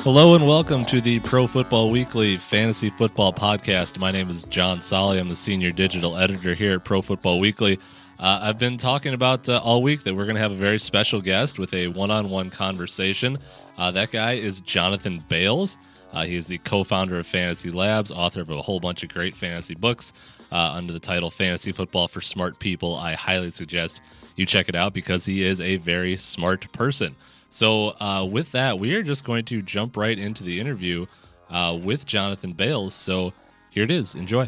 Hello and welcome to the Pro Football Weekly Fantasy Football Podcast. My name is John Solly. I'm the senior digital editor here at Pro Football Weekly. I've been talking about all week that we're going to have a very special guest with a one-on-one conversation. That guy is Jonathan Bales. He is the co-founder of Fantasy Labs, author of a whole bunch of great fantasy books under the title Fantasy Football for Smart People. I highly suggest you check it out because he is a very smart person. So with that, we are just going to jump right into the interview with Jonathan Bales. So here it is. Enjoy.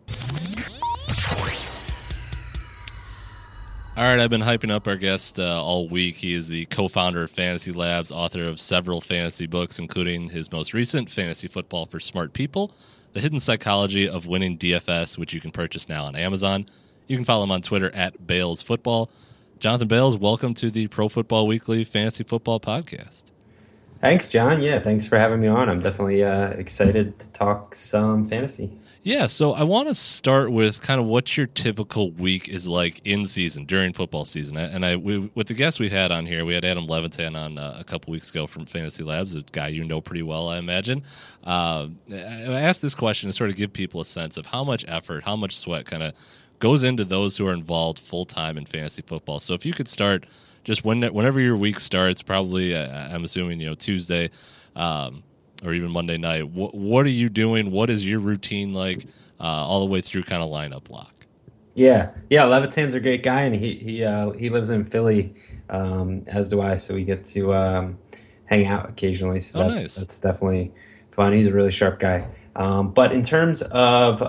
All right, I've been hyping up our guest all week. He is the co-founder of Fantasy Labs, author of several fantasy books, including his most recent, Fantasy Football for Smart People, The Hidden Psychology of Winning DFS, which you can purchase now on Amazon. You can follow him on Twitter at BalesFootball. Jonathan Bales, welcome to the Pro Football Weekly Fantasy Football Podcast. Thanks, John. Yeah, thanks for having me on. I'm definitely excited to talk some fantasy. Yeah, so I want to start with kind of what your typical week is like in season, during football season. And with the guests we had on here, we had Adam Levitan on a couple weeks ago from Fantasy Labs, a guy you know pretty well, I imagine. I asked this question to sort of give people a sense of how much effort, how much sweat kind of goes into those who are involved full-time in fantasy football. So if you could start just whenever your week starts, probably I'm assuming Tuesday or even Monday night, what are you doing? What is your routine like all the way through kind of lineup lock? Yeah, Levitan's a great guy, and he lives in Philly, as do I, so we get to hang out occasionally. So nice. That's definitely fun. He's a really sharp guy. But in terms of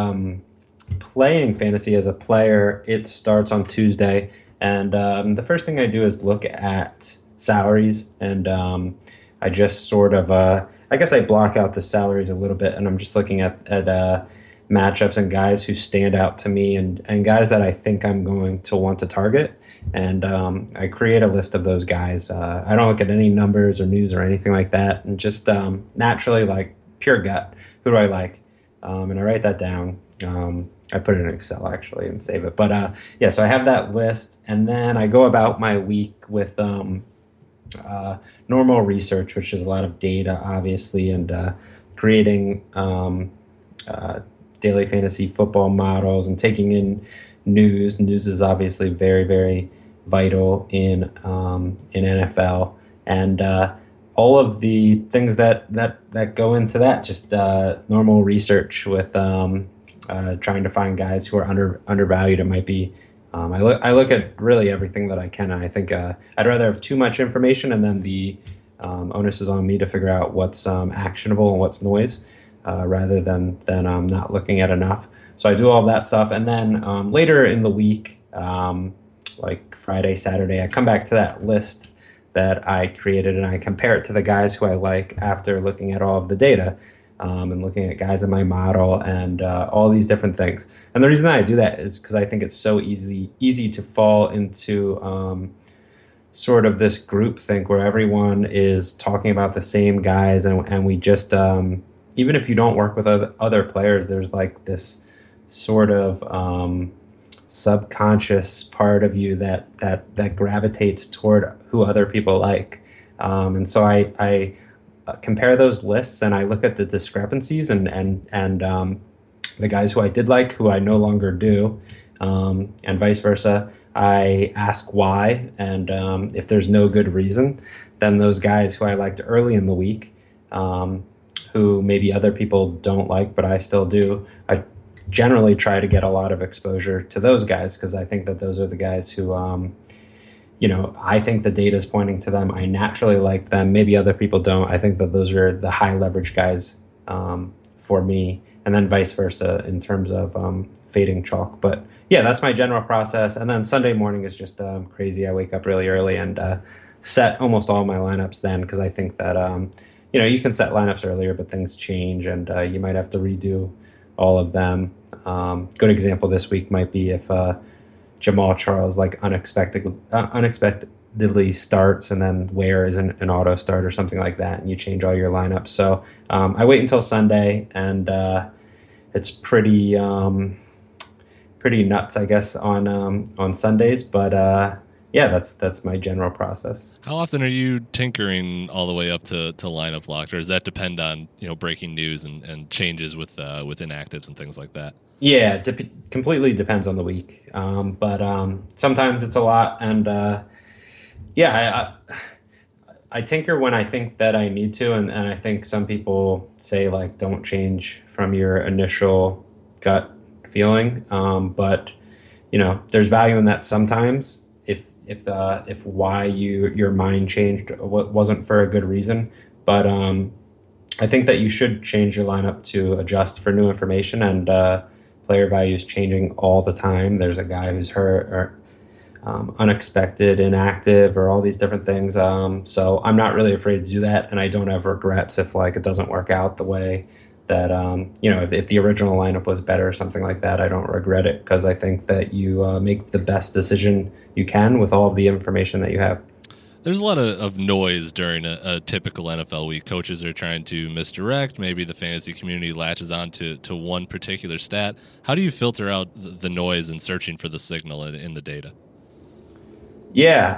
playing fantasy as a player, it starts on Tuesday, and the first thing I do is look at salaries, and I just sort of I guess I block out the salaries a little bit, and I'm just looking at matchups and guys who stand out to me, and guys that I think I'm going to want to target, and I create a list of those guys. I don't look at any numbers or news or anything like that, and just naturally, like pure gut, who do I like, and I write that down. I put it in Excel actually and save it. But so I have that list, and then I go about my week with normal research, which is a lot of data, obviously, and creating daily fantasy football models and taking in news. News is obviously very, very vital in NFL, and all of the things that go into that. Just normal research with trying to find guys who are undervalued. It might be I look at really everything that I can. And I think I'd rather have too much information, and then the onus is on me to figure out what's actionable and what's noise, rather than not looking at enough. So I do all of that stuff, and then later in the week, like Friday, Saturday, I come back to that list that I created, and I compare it to the guys who I like after looking at all of the data. And looking at guys in my model and all these different things. And the reason that I do that is because I think it's so easy to fall into sort of this group think where everyone is talking about the same guys, and we just even if you don't work with other players, there's like this sort of subconscious part of you that gravitates toward who other people like, and so I compare those lists, and I look at the discrepancies and the guys who I did like, who I no longer do, and vice versa. I ask why, and if there's no good reason, then those guys who I liked early in the week, who maybe other people don't like, but I still do, I generally try to get a lot of exposure to those guys, because I think that those are the guys who I think the data is pointing to them. I naturally like them. Maybe other people don't. I think that those are the high leverage guys for me, and then vice versa in terms of fading chalk. But yeah, that's my general process. And then Sunday morning is just crazy. I wake up really early and set almost all my lineups then, because I think that you can set lineups earlier, but things change, and you might have to redo all of them. Good example this week might be if Jamal Charles unexpectedly starts, and then Ware is an auto start or something like that, and you change all your lineups. So I wait until Sunday, and it's pretty nuts, I guess, on Sundays. But yeah, that's my general process. How often are you tinkering all the way up to lineup locked, or does that depend on breaking news and changes with inactives and things like that? Yeah, completely depends on the week. But sometimes it's a lot, and yeah, I tinker when I think that I need to, and I think some people say like don't change from your initial gut feeling. But there's value in that sometimes. If why your mind changed wasn't for a good reason, but I think that you should change your lineup to adjust for new information, and player value is changing all the time. There's a guy who's hurt or unexpected, inactive, or all these different things. So I'm not really afraid to do that, and I don't have regrets if like it doesn't work out the way that if the original lineup was better or something like that. I don't regret it because I think that you make the best decision you can with all of the information that you have. There's a lot of noise during a typical NFL week. Coaches are trying to misdirect. Maybe the fantasy community latches on to one particular stat. How do you filter out the noise and searching for the signal in the data? Yeah.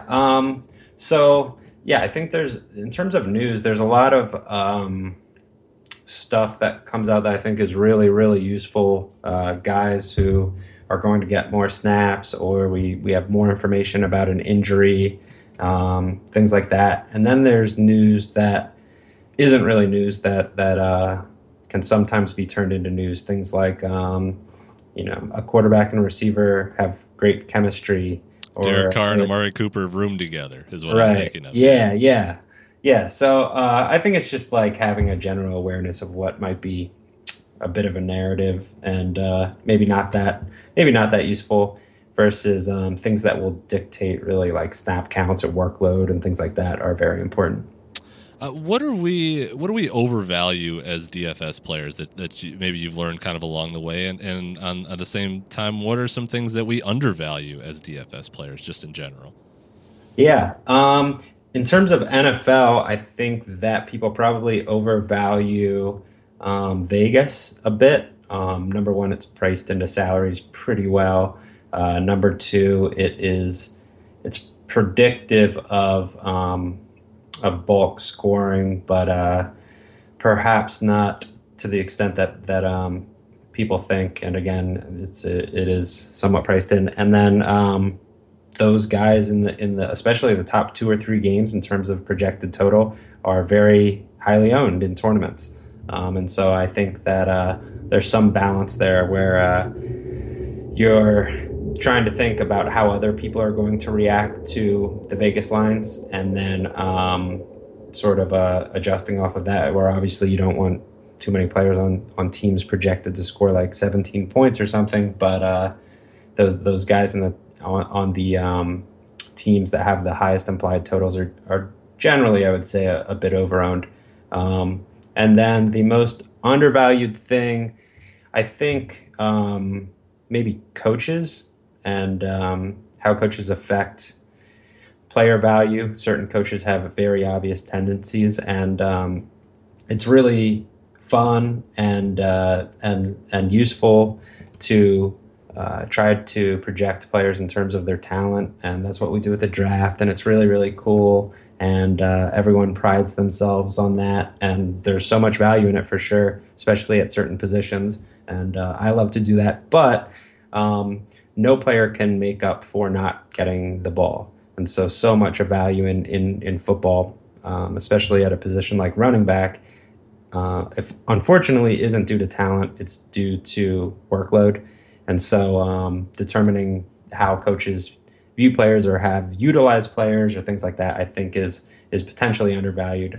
I think in terms of news, there's a lot of stuff that comes out that I think is really, really useful. Guys who are going to get more snaps, or we have more information about an injury, things like that. And then there's news that isn't really news that can sometimes be turned into news. Things like a quarterback and receiver have great chemistry. Derek Carr and Amari Cooper room together is what I'm thinking of. Yeah. So I think it's just like having a general awareness of what might be a bit of a narrative, and maybe not that useful, versus things that will dictate really like snap counts or workload and things like that are very important. What do we overvalue as DFS players that maybe you've learned kind of along the way, and at the same time, what are some things that we undervalue as DFS players just in general? Yeah. In terms of NFL, I think that people probably overvalue Vegas a bit. Number one, it's priced into salaries pretty well. Number two, it's predictive of bulk scoring, but perhaps not to the extent that people think. And again, it is somewhat priced in. And then those guys in the especially the top 2 or 3 games in terms of projected total are very highly owned in tournaments. And so I think that there's some balance there where you're trying to think about how other people are going to react to the Vegas lines, and then sort of adjusting off of that, where obviously you don't want too many players on teams projected to score like 17 points or something, but those guys on the teams that have the highest implied totals are generally, I would say, a bit overowned. And then the most undervalued thing, I think, maybe coaches and how coaches affect player value. Certain coaches have very obvious tendencies, and it's really fun and useful to try to project players in terms of their talent, and that's what we do with the draft. And it's really, really cool, and everyone prides themselves on that. And there's so much value in it for sure, especially at certain positions. And I love to do that, but no player can make up for not getting the ball. And so much of value in football, especially at a position like running back, if unfortunately isn't due to talent, it's due to workload. And so determining how coaches view players or have utilized players or things like that, I think is potentially undervalued.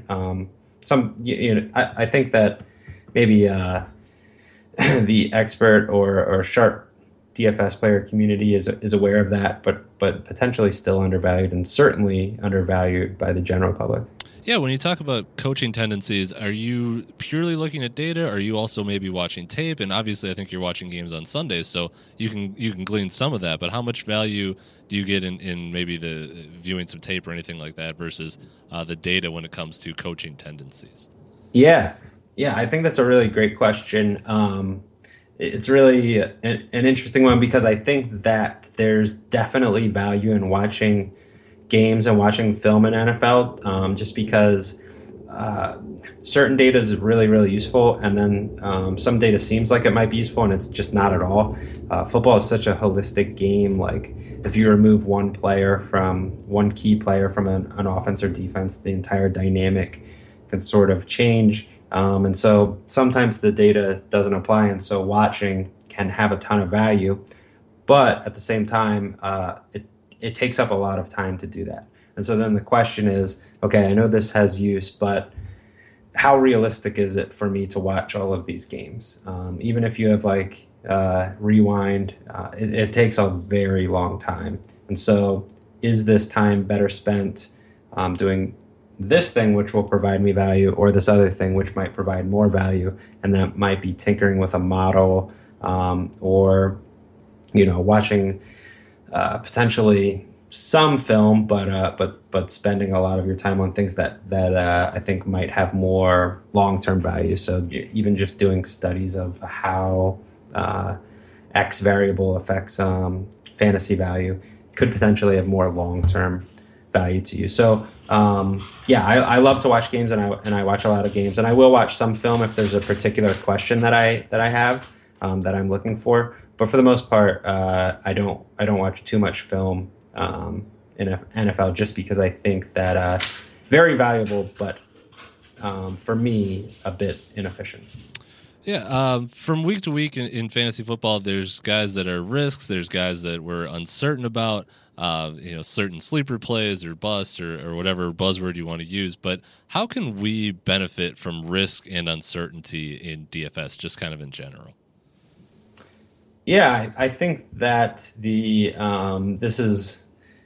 I think that maybe the expert or sharp DFS player community is aware of that, but potentially still undervalued, and certainly undervalued by the general public. Yeah, when you talk about coaching tendencies, are you purely looking at data? Or are you also maybe watching tape? And obviously, I think you're watching games on Sundays, so you can glean some of that. But how much value do you get in maybe the viewing some tape or anything like that versus the data when it comes to coaching tendencies? Yeah, I think that's a really great question. It's really an interesting one, because I think that there's definitely value in watching games and watching film in NFL, just because certain data is really, really useful, and then some data seems like it might be useful, and it's just not at all. Football is such a holistic game. Like, if you remove one key player from an offense or defense, the entire dynamic can sort of change. And so sometimes the data doesn't apply, and so watching can have a ton of value. But at the same time, it takes up a lot of time to do that. And so then the question is, okay, I know this has use, but how realistic is it for me to watch all of these games? Even if you have like Rewind, it takes a very long time. And so is this time better spent doing this thing, which will provide me value, or this other thing, which might provide more value? And that might be tinkering with a model, or, watching potentially some film, but spending a lot of your time on things that I think might have more long-term value. So even just doing studies of how X variable affects fantasy value could potentially have more long-term value to you. So I love to watch games, and I watch a lot of games, and I will watch some film if there's a particular question that I have that I'm looking for. But for the most part, I don't watch too much film in NFL, just because I think that very valuable, but for me, a bit inefficient. Yeah, from week to week in fantasy football, there's guys that are risks, there's guys that we're uncertain about, certain sleeper plays or busts or whatever buzzword you want to use. But how can we benefit from risk and uncertainty in DFS, just kind of in general? Yeah, I think that this is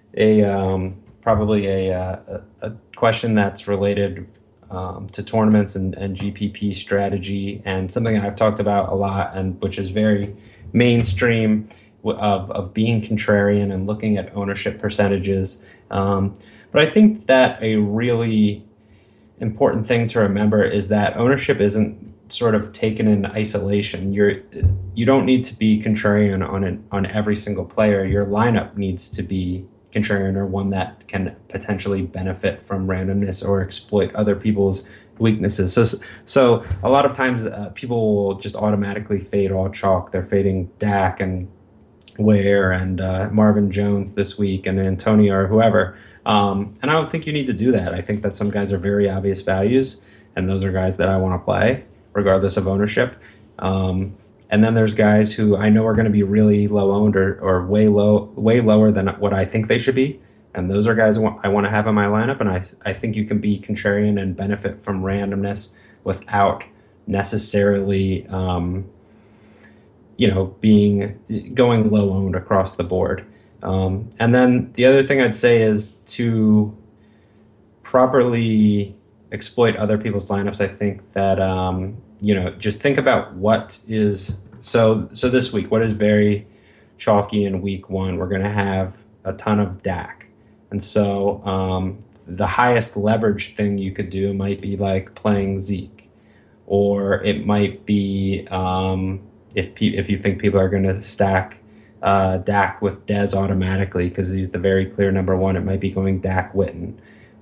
probably a question that's related to tournaments and GPP strategy, and something I've talked about a lot, and which is very mainstream of being contrarian and looking at ownership percentages. But I think that a really important thing to remember is that ownership isn't sort of taken in isolation. You don't need to be contrarian on every single player. Your lineup needs to be contrarian, or one that can potentially benefit from randomness or exploit other people's weaknesses. So a lot of times people will just automatically fade all chalk. They're fading Dak and Ware and Marvin Jones this week and Antonio or whoever. And I don't think you need to do that. I think that some guys are very obvious values, and those are guys that I want to play regardless of ownership. And then there's guys who I know are going to be really low owned or way lower than what I think they should be. And those are guys I want to have in my lineup. And I think you can be contrarian and benefit from randomness without necessarily, going low owned across the board. And then the other thing I'd say is to properly exploit other people's lineups. I think that, just think about what is, so this week, what is very chalky in week one? We're going to have a ton of Dak. And so the highest leverage thing you could do might be like playing Zeke, or it might be if you think people are going to stack Dak with Dez automatically because he's the very clear number one, it might be going Dak Witten.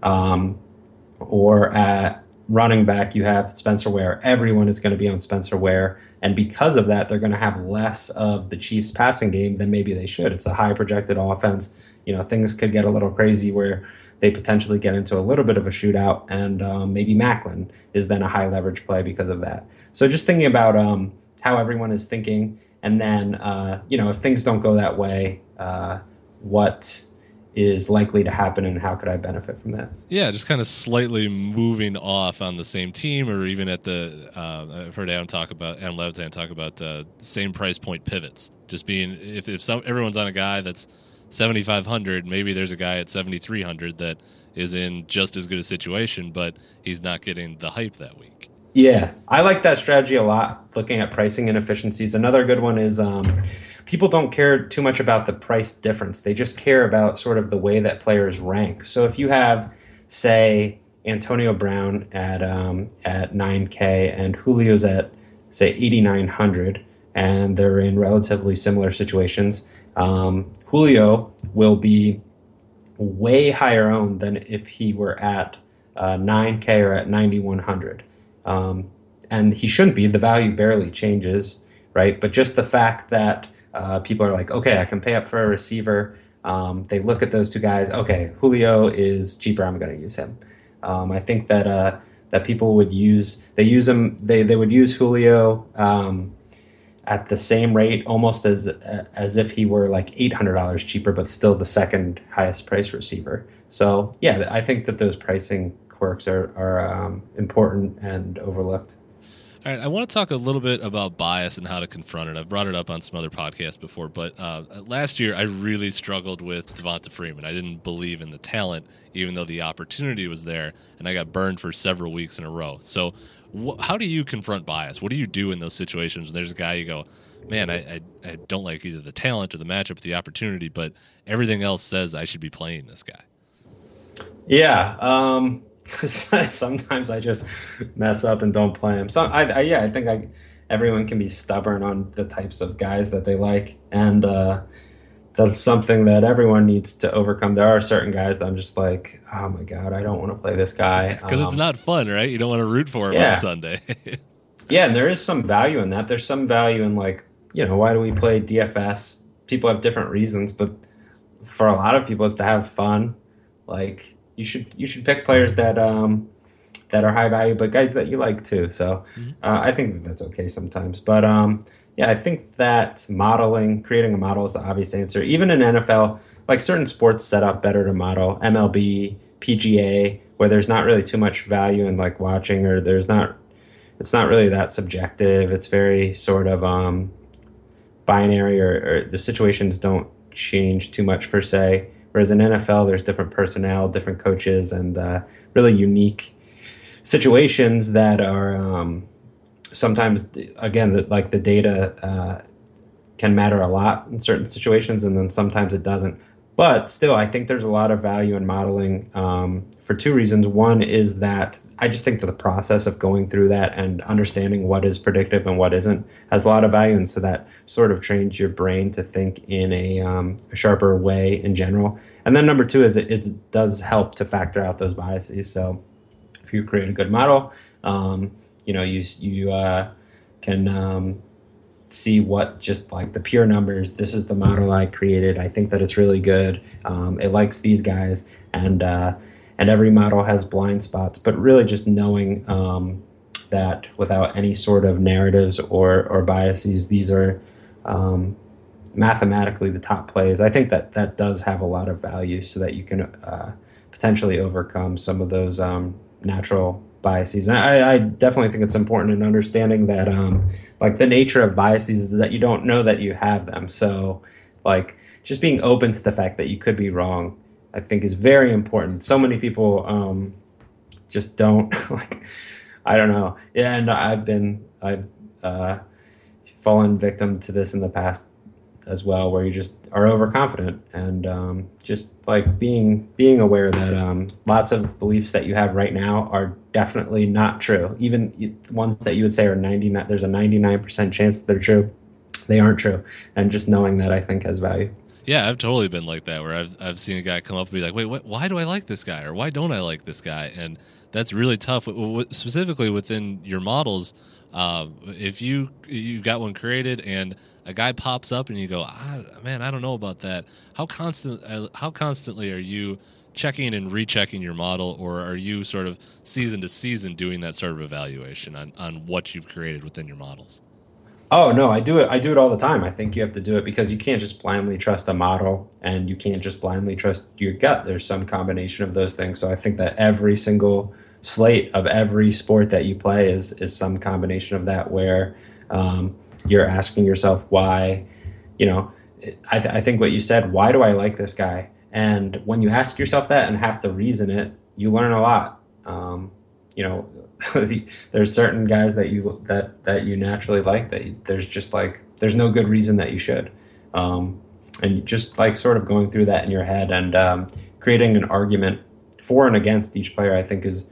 Or at running back, you have Spencer Ware. Everyone is going to be on Spencer Ware. And because of that, they're going to have less of the Chiefs passing game than maybe they should. It's a high projected offense. Things could get a little crazy where they potentially get into a little bit of a shootout, and maybe Macklin is then a high leverage play because of that. So just thinking about how everyone is thinking, and then, if things don't go that way, what is likely to happen and how could I benefit from that? Yeah, just kind of slightly moving off on the same team, or even at the I've heard Adam Levitan talk about same price point pivots. Just being if everyone's on a guy that's 7,500, maybe there's a guy at 7,300 that is in just as good a situation, but he's not getting the hype that week. Yeah, I like that strategy a lot, looking at pricing inefficiencies. Another good one is people don't care too much about the price difference. They just care about sort of the way that players rank. So if you have, say, Antonio Brown at 9K and Julio's at, say, 8,900, and they're in relatively similar situations, Julio will be way higher owned than if he were at 9K or at 9,100. And he shouldn't be. The value barely changes, right? But just the fact that people are like, okay, I can pay up for a receiver. They look at those two guys. Okay, Julio is cheaper. I'm going to use him. I think that people would they would use Julio at the same rate, almost as if he were like $800 cheaper, but still the second highest price receiver. So yeah, I think that those pricing quirks are important and overlooked. All right, I want to talk a little bit about bias and how to confront it. I've brought it up on some other podcasts before, but last year I really struggled with Devonta Freeman. I didn't believe in the talent, even though the opportunity was there, and I got burned for several weeks in a row. So how do you confront bias? What do you do in those situations when there's a guy you go, man, I don't like either the talent or the matchup or the opportunity, but everything else says I should be playing this guy? Yeah, sometimes I just mess up and don't play him. I think everyone can be stubborn on the types of guys that they like, and that's something that everyone needs to overcome. There are certain guys that I'm just like, oh my god, I don't want to play this guy because it's not fun, right? You don't want to root for him on Sunday. Yeah, and there is some value in that. There's some value in, like, why do we play DFS? People have different reasons, but for a lot of people, it's to have fun. Like, you should pick players that are high value, but guys that you like too. So I think that's okay sometimes. But I think that creating a model is the obvious answer. Even in NFL, like certain sports set up better to model. MLB, PGA, where there's not really too much value in like watching, or it's not really that subjective. It's very sort of binary, or the situations don't change too much per se. Whereas in NFL, there's different personnel, different coaches, and really unique situations that are sometimes, again, the data can matter a lot in certain situations, and then sometimes it doesn't. But still, I think there's a lot of value in modeling for two reasons. One is that I just think that the process of going through that and understanding what is predictive and what isn't has a lot of value, and so that sort of trains your brain to think in a sharper way in general. And then number two is it does help to factor out those biases. So if you create a good model, you can see what, just like the pure numbers. This is the model I created. I think that it's really good. It likes these guys, and every model has blind spots. But really, just knowing that without any sort of narratives or biases, these are mathematically the top plays. I think that does have a lot of value, so that you can potentially overcome some of those natural biases. And I definitely think it's important in understanding that the nature of biases is that you don't know that you have them. So just being open to the fact that you could be wrong, I think, is very important. So many people just don't I don't know. Yeah, and I've fallen victim to this in the past as well, where you just are overconfident, and just being aware that lots of beliefs that you have right now are definitely not true. Even ones that you would say are 99, there's a 99% chance that they're true, they aren't true. And just knowing that, I think, has value. Yeah, I've totally been like that, where I've seen a guy come up and be like, wait, why do I like this guy? Or why don't I like this guy? And that's really tough, specifically within your models. If you've got one created and a guy pops up and you go, man, I don't know about that. How constantly are you checking and rechecking your model, or are you sort of season to season doing that sort of evaluation on what you've created within your models? Oh, no, I do it all the time. I think you have to do it because you can't just blindly trust a model, and you can't just blindly trust your gut. There's some combination of those things. So I think that every single slate of every sport that you play is some combination of that, where you're asking yourself why. I think what you said, why do I like this guy? And when you ask yourself that and have to reason it, you learn a lot. There's certain guys that you naturally like, that there's no good reason that you should. And just sort of going through that in your head and creating an argument for and against each player, I think is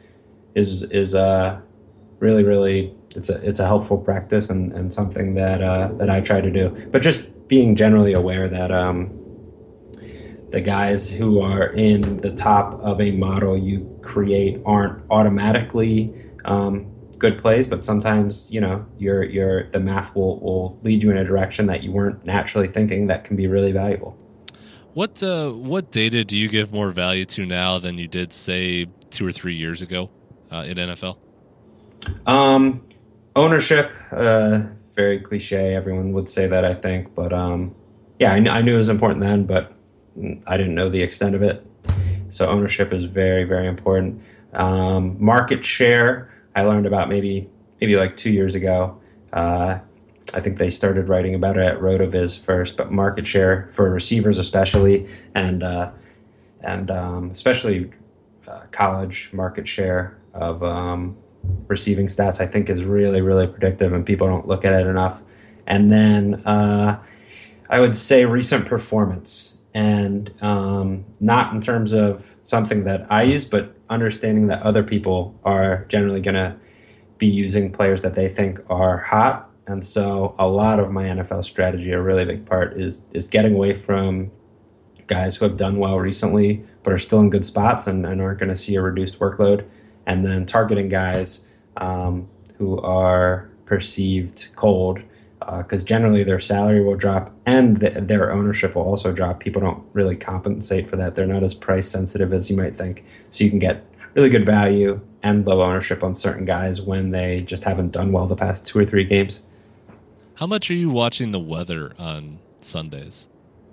really, really, it's a helpful practice and something that I try to do. But just being generally aware that the guys who are in the top of a model you create aren't automatically good plays, but sometimes the math will lead you in a direction that you weren't naturally thinking that can be really valuable. What data do you give more value to now than you did, say, 2 or 3 years ago in NFL? Ownership, very cliche. Everyone would say that, I think, but I knew it was important then, but I didn't know the extent of it. So ownership is very, very important. Market share, I learned about maybe like 2 years ago. I think they started writing about it at RotoViz first, but market share for receivers especially, and especially college market share of receiving stats, I think is really, really predictive, and people don't look at it enough. And then I would say recent performance, and not in terms of something that I use, but understanding that other people are generally going to be using players that they think are hot. And so a lot of my NFL strategy, a really big part, is getting away from guys who have done well recently but are still in good spots and aren't going to see a reduced workload, and then targeting guys who are perceived cold, because generally their salary will drop and their ownership will also drop. People don't really compensate for that. They're not as price sensitive as you might think. So you can get really good value and low ownership on certain guys when they just haven't done well the past 2 or 3 games. How much are you watching the weather on Sundays?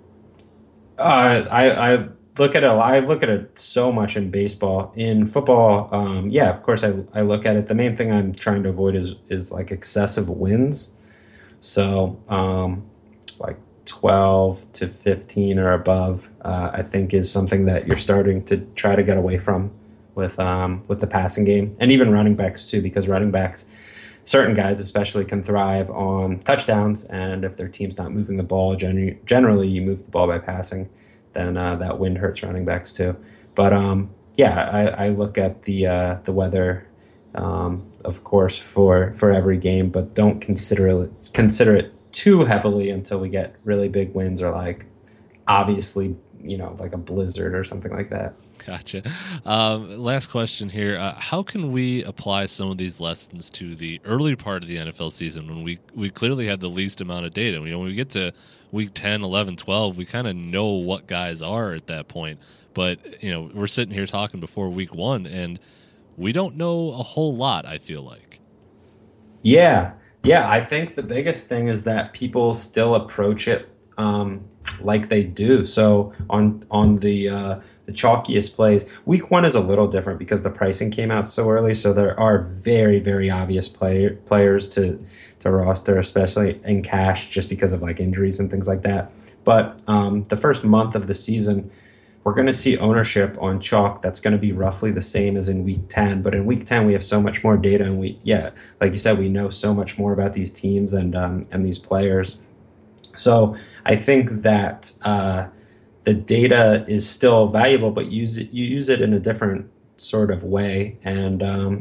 I look at it. I look at it so much in baseball. In football, of course I look at it. The main thing I'm trying to avoid is like excessive winds. So like 12 to 15 or above, I think is something that you're starting to try to get away from with the passing game, and even running backs too, because running backs, certain guys especially, can thrive on touchdowns, and if their team's not moving the ball, generally you move the ball by passing, then that wind hurts running backs too. But I look at the weather, of course, for every game, but don't consider it too heavily until we get really big winds, or like obviously like a blizzard or something like that. Gotcha. Last question here. How can we apply some of these lessons to the early part of the NFL season when we clearly have the least amount of data? When we get to week 10, 11, 12, we kind of know what guys are at that point. But, we're sitting here talking before week 1, and we don't know a whole lot, I feel like. Yeah. I think the biggest thing is that people still approach it like they do. So on the chalkiest plays, week 1 is a little different because the pricing came out so early. So there are very, very obvious players to roster, especially in cash, just because of like injuries and things like that. But the first month of the season, we're going to see ownership on chalk that's going to be roughly the same as in week 10. But in week 10, we have so much more data, and like you said, we know so much more about these teams and these players. So I think that the data is still valuable, but you use it in a different sort of way, and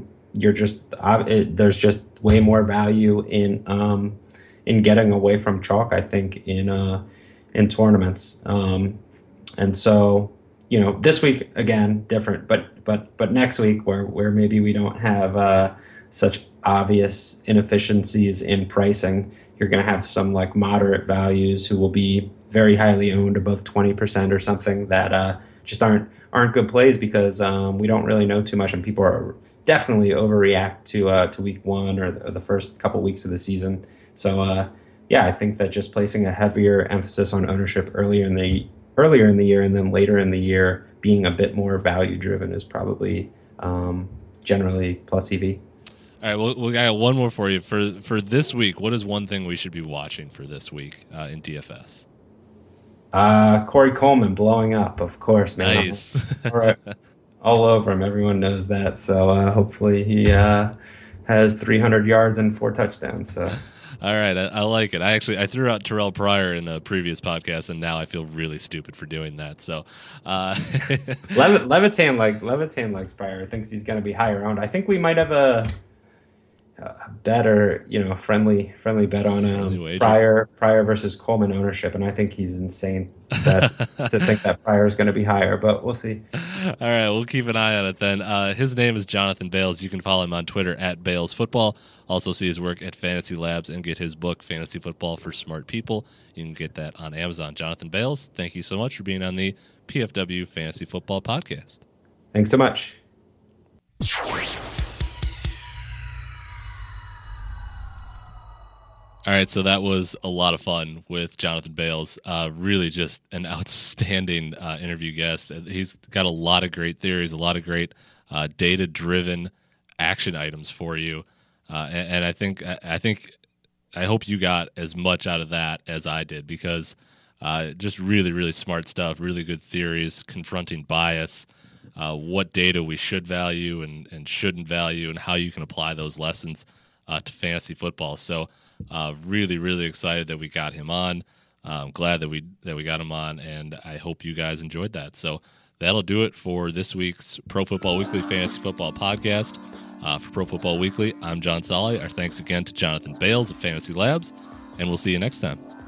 there's just way more value in getting away from chalk, I think, in tournaments. And so, this week again different, but next week where maybe we don't have such obvious inefficiencies in pricing, you're going to have some like moderate values who will be very highly owned, above 20% or something, that just aren't good plays because we don't really know too much, and people are definitely overreact to week 1 or the first couple weeks of the season. So I think that just placing a heavier emphasis on ownership earlier in the year and then later in the year being a bit more value driven is probably generally plus EV. All right, well, I got one more for you. For this week, what is one thing we should be watching for this week in DFS? Corey Coleman blowing up, of course, man. Nice. All over him. Everyone knows that. So hopefully he has 300 yards and 4 touchdowns. So. All right, I like it. I threw out Terrell Pryor in a previous podcast, and now I feel really stupid for doing that. So, Levitan likes Pryor. Thinks he's going to be higher owned. I think we might have bet or friendly bet on Pryor versus Coleman ownership, and I think he's insane to think that Pryor is going to be higher, but we'll see. All right, we'll keep an eye on it then. His name is Jonathan Bales. You can follow him on Twitter at Bales Football. Also see his work at Fantasy Labs and get his book, Fantasy Football for Smart People. You can get that on Amazon. Jonathan Bales, thank you so much for being on the PFW Fantasy Football Podcast. Thanks so much. All right, so that was a lot of fun with Jonathan Bales. Really just an outstanding interview guest. He's got a lot of great theories, a lot of great data-driven action items for you. And I hope you got as much out of that as I did, because just really, really smart stuff, really good theories, confronting bias, what data we should value and shouldn't value, and how you can apply those lessons to fantasy football. So really, really excited that we got him on. I'm glad that we got him on, and I hope you guys enjoyed that. So that'll do it for this week's Pro Football Weekly Fantasy Football Podcast. For Pro Football Weekly, I'm John Solly. Our thanks again to Jonathan Bales of Fantasy Labs, and we'll see you next time.